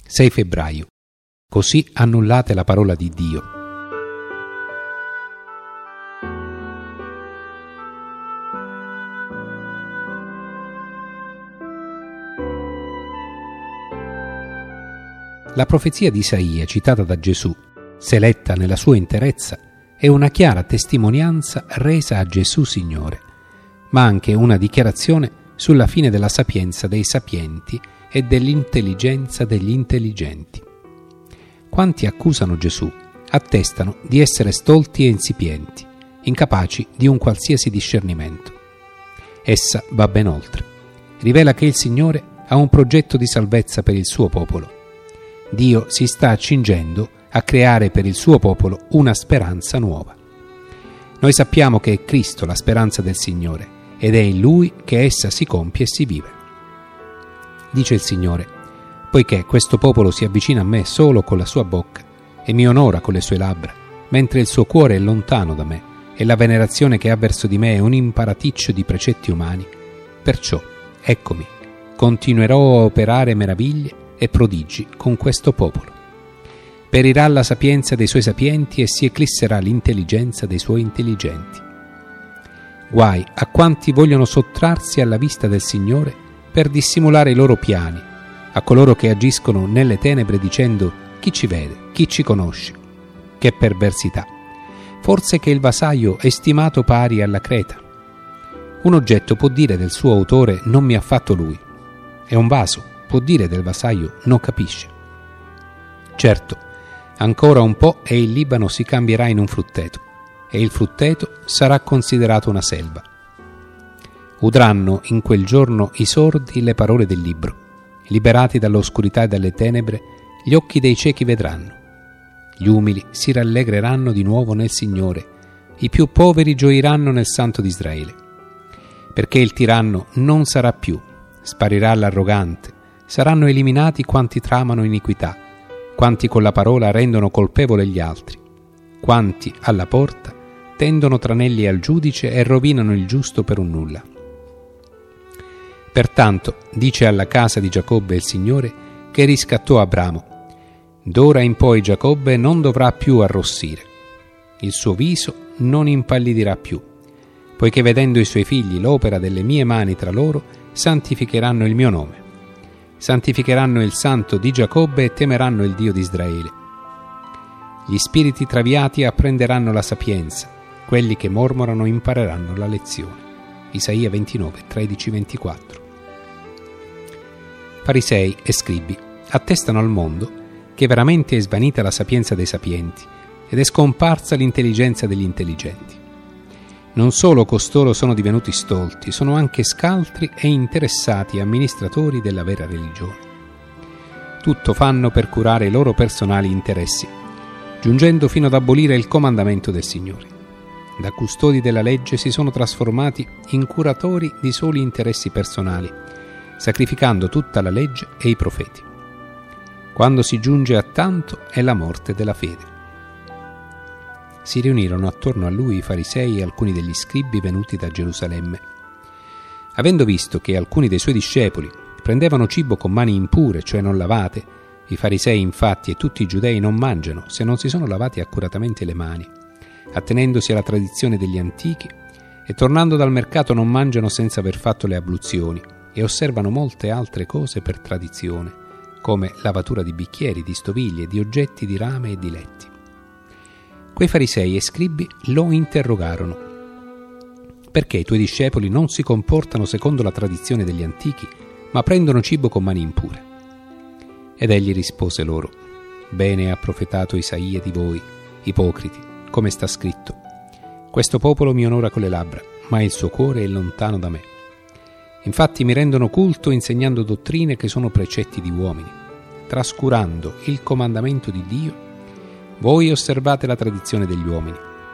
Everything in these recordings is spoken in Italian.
6 febbraio. Così annullate la parola di Dio. La profezia di Isaia citata da Gesù, se letta nella sua interezza, è una chiara testimonianza resa a Gesù Signore, ma anche una dichiarazione sulla fine della sapienza dei sapienti e dell'intelligenza degli intelligenti. Quanti accusano Gesù attestano di essere stolti e insipienti, incapaci di un qualsiasi discernimento. Essa va ben oltre. Rivela che il Signore ha un progetto di salvezza per il suo popolo. Dio si sta accingendo a creare per il suo popolo una speranza nuova. Noi sappiamo che è Cristo la speranza del Signore ed è in Lui che essa si compie e si vive. Dice il Signore: poiché questo popolo si avvicina a me solo con la sua bocca e mi onora con le sue labbra, mentre il suo cuore è lontano da me e la venerazione che ha verso di me è un imparaticcio di precetti umani, perciò, eccomi, continuerò a operare meraviglie e prodigi con questo popolo. Perirà la sapienza dei suoi sapienti e si eclisserà l'intelligenza dei suoi intelligenti. Guai a quanti vogliono sottrarsi alla vista del Signore per dissimulare i loro piani, a coloro che agiscono nelle tenebre dicendo: chi ci vede, chi ci conosce? Che perversità! Forse che il vasaio è stimato pari alla creta. Un oggetto può dire del suo autore: non mi ha fatto lui, e un vaso può dire del vasaio: non capisce. Certo, ancora un po' e il Libano si cambierà in un frutteto, e il frutteto sarà considerato una selva. Udranno in quel giorno i sordi le parole del libro. Liberati dall'oscurità e dalle tenebre, gli occhi dei ciechi vedranno. Gli umili si rallegreranno di nuovo nel Signore, i più poveri gioiranno nel Santo di Israele. Perché il tiranno non sarà più, sparirà l'arrogante, saranno eliminati quanti tramano iniquità, quanti con la parola rendono colpevole gli altri, quanti alla porta tendono tranelli al giudice e rovinano il giusto per un nulla. Pertanto dice alla casa di Giacobbe il Signore, che riscattò Abramo: d'ora in poi Giacobbe non dovrà più arrossire, il suo viso non impallidirà più, poiché vedendo i suoi figli l'opera delle mie mani tra loro, santificheranno il mio nome. Santificheranno il Santo di Giacobbe e temeranno il Dio di Israele. Gli spiriti traviati apprenderanno la sapienza, quelli che mormorano impareranno la lezione. Isaia 29, 13-24. Farisei e scribi attestano al mondo che veramente è svanita la sapienza dei sapienti ed è scomparsa l'intelligenza degli intelligenti. Non solo costoro sono divenuti stolti, sono anche scaltri e interessati amministratori della vera religione. Tutto fanno per curare i loro personali interessi, giungendo fino ad abolire il comandamento del Signore. Da custodi della legge si sono trasformati in curatori di soli interessi personali, sacrificando tutta la legge e i profeti. Quando si giunge a tanto è la morte della fede. Si riunirono attorno a lui i farisei e alcuni degli scribi venuti da Gerusalemme. Avendo visto che alcuni dei suoi discepoli prendevano cibo con mani impure, cioè non lavate, i farisei infatti e tutti i giudei non mangiano se non si sono lavati accuratamente le mani, attenendosi alla tradizione degli antichi, e tornando dal mercato non mangiano senza aver fatto le abluzioni, e osservano molte altre cose per tradizione, come lavatura di bicchieri, di stoviglie, di oggetti di rame e di letti. Quei farisei e scribi lo interrogarono: perché i tuoi discepoli non si comportano secondo la tradizione degli antichi, ma prendono cibo con mani impure? Ed egli rispose loro: bene ha profetato Isaia di voi, ipocriti, come sta scritto: questo popolo mi onora con le labbra, ma il suo cuore è lontano da me. Infatti mi rendono culto insegnando dottrine che sono precetti di uomini, trascurando il comandamento di Dio. Voi osservate la tradizione degli uomini.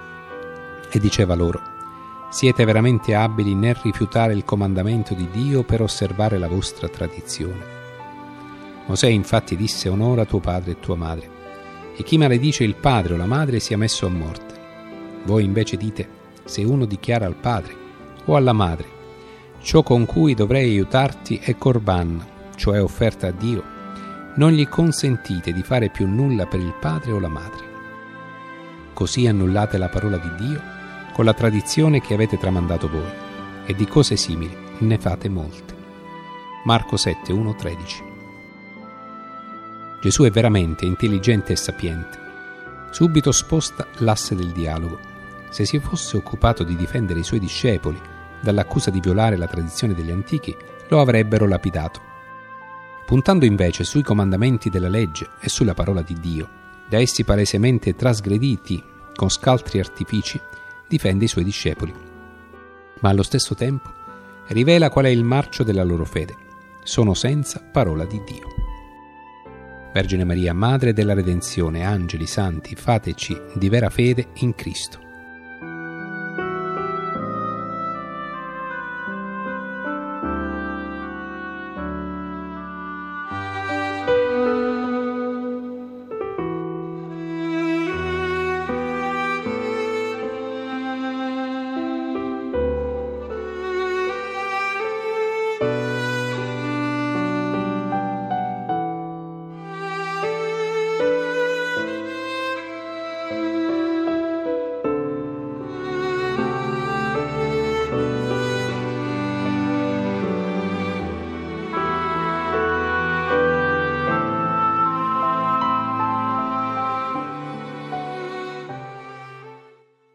E diceva loro: siete veramente abili nel rifiutare il comandamento di Dio per osservare la vostra tradizione. Mosè infatti disse: onora tuo padre e tua madre, e chi maledice il padre o la madre sia messo a morte. Voi invece dite: se uno dichiara al padre o alla madre: ciò con cui dovrei aiutarti è corban, cioè offerta a Dio, non gli consentite di fare più nulla per il padre o la madre. Così annullate la parola di Dio con la tradizione che avete tramandato voi, e di cose simili ne fate molte. Marco 7, 1-13. Gesù è veramente intelligente e sapiente. Subito sposta l'asse del dialogo. Se si fosse occupato di difendere i suoi discepoli dall'accusa di violare la tradizione degli antichi, lo avrebbero lapidato. Puntando invece sui comandamenti della legge e sulla parola di Dio, da essi palesemente trasgrediti con scaltri artifici, difende i suoi discepoli. Ma allo stesso tempo rivela qual è il marcio della loro fede. Sono senza parola di Dio. Vergine Maria, Madre della Redenzione, angeli, santi, fateci di vera fede in Cristo.